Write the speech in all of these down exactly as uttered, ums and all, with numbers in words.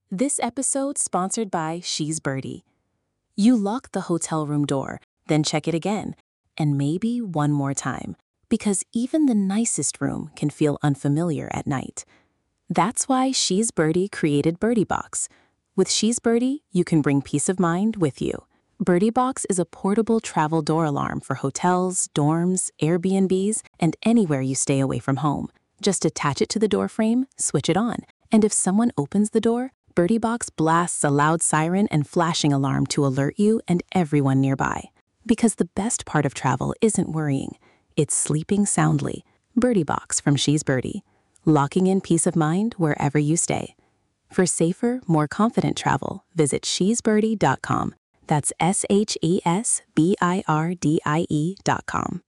This episode sponsored by She's Birdie. You lock the hotel room door, then check it again, and maybe one more time, because even the nicest room can feel unfamiliar at night. That's why She's Birdie created Birdie Box. With She's Birdie, you can bring peace of mind with you. Birdie Box is a portable travel door alarm for hotels, dorms, Airbnbs, and anywhere you stay away from home. Just attach it to the door frame, switch it on, and if someone opens the door, Birdie Box blasts a loud siren and flashing alarm to alert you and everyone nearby. Because the best part of travel isn't worrying, it's sleeping soundly. Birdie Box from She's Birdie, locking in peace of mind wherever you stay. For safer, more confident travel, visit she's birdie dot com. That's S H E S B I R D I E dot com.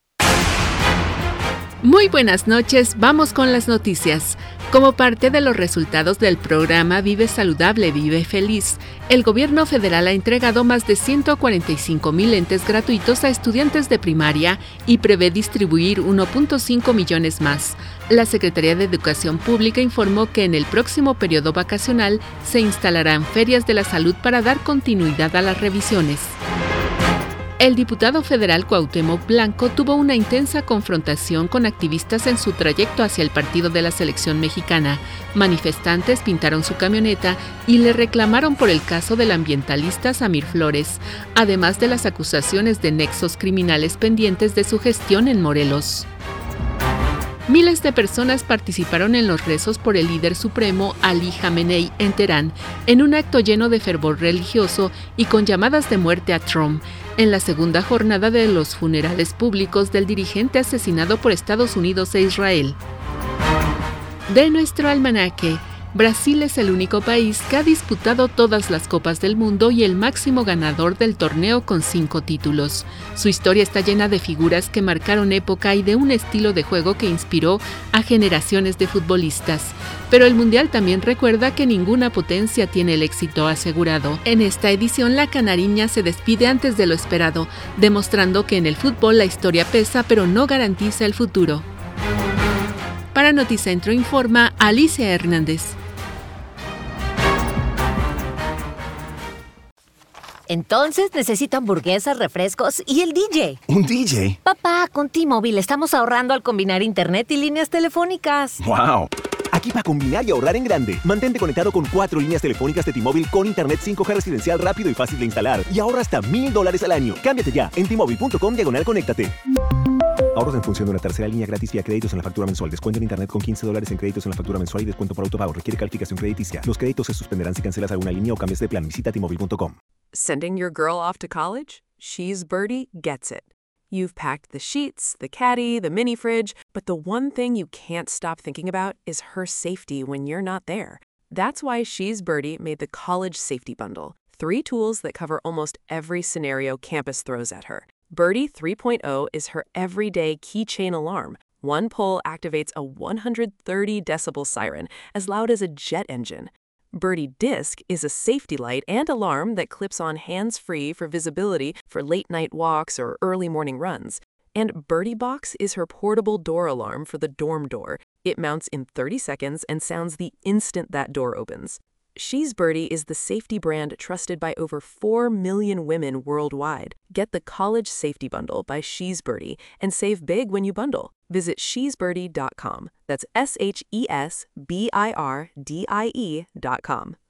Muy buenas noches, vamos con las noticias. Como parte de los resultados del programa Vive Saludable, Vive Feliz, el gobierno federal ha entregado más de ciento cuarenta y cinco mil lentes gratuitos a estudiantes de primaria y prevé distribuir uno punto cinco millones más. La Secretaría de Educación Pública informó que en el próximo periodo vacacional se instalarán ferias de la salud para dar continuidad a las revisiones. El diputado federal Cuauhtémoc Blanco tuvo una intensa confrontación con activistas en su trayecto hacia el partido de la selección mexicana. Manifestantes pintaron su camioneta y le reclamaron por el caso del ambientalista Samir Flores, además de las acusaciones de nexos criminales pendientes de su gestión en Morelos. Miles de personas participaron en los rezos por el líder supremo Ali Jamenei en Teherán, en un acto lleno de fervor religioso y con llamadas de muerte a Trump, en la segunda jornada de los funerales públicos del dirigente asesinado por Estados Unidos e Israel. De nuestro almanaque, Brasil es el único país que ha disputado todas las Copas del Mundo y el máximo ganador del torneo con cinco títulos. Su historia está llena de figuras que marcaron época y de un estilo de juego que inspiró a generaciones de futbolistas. Pero el Mundial también recuerda que ninguna potencia tiene el éxito asegurado. En esta edición, la canariña se despide antes de lo esperado, demostrando que en el fútbol la historia pesa pero no garantiza el futuro. Para Noticentro informa Alicia Hernández. Entonces necesito hamburguesas, refrescos y el D J. ¿Un D J? Papá, con T-Mobile estamos ahorrando al combinar internet y líneas telefónicas. ¡Wow! Aquí para combinar y ahorrar en grande. Mantente conectado con cuatro líneas telefónicas de T-Mobile con internet cinco G residencial rápido y fácil de instalar. Y ahorra hasta mil dólares al año. Cámbiate ya en T Mobile punto com diagonal conéctate. Ahorros en función de una tercera línea gratis vía créditos en la factura mensual. Descuento en internet con quince dólares en créditos en la factura mensual y descuento por autopago. Requiere calificación crediticia. Los créditos se suspenderán si cancelas alguna línea o cambias de plan. Visita T Mobile punto com. Sending your girl off to college? She's Birdie gets it. You've packed the sheets, the caddy, the mini fridge, but the one thing you can't stop thinking about is her safety when you're not there. That's why She's Birdie made the College Safety Bundle. Three tools that cover almost every scenario campus throws at her. Birdie three point oh is her everyday keychain alarm. One pull activates a one hundred thirty decibel siren, as loud as a jet engine. Birdie Disc is a safety light and alarm that clips on hands-free for visibility for late-night walks or early morning runs. And Birdie Box is her portable door alarm for the dorm door. It mounts in thirty seconds and sounds the instant that door opens. She's Birdie is the safety brand trusted by over four million women worldwide. Get the College Safety Bundle by She's Birdie and save big when you bundle. Visit she's birdie dot com. That's S H E S B I R D I E dot com.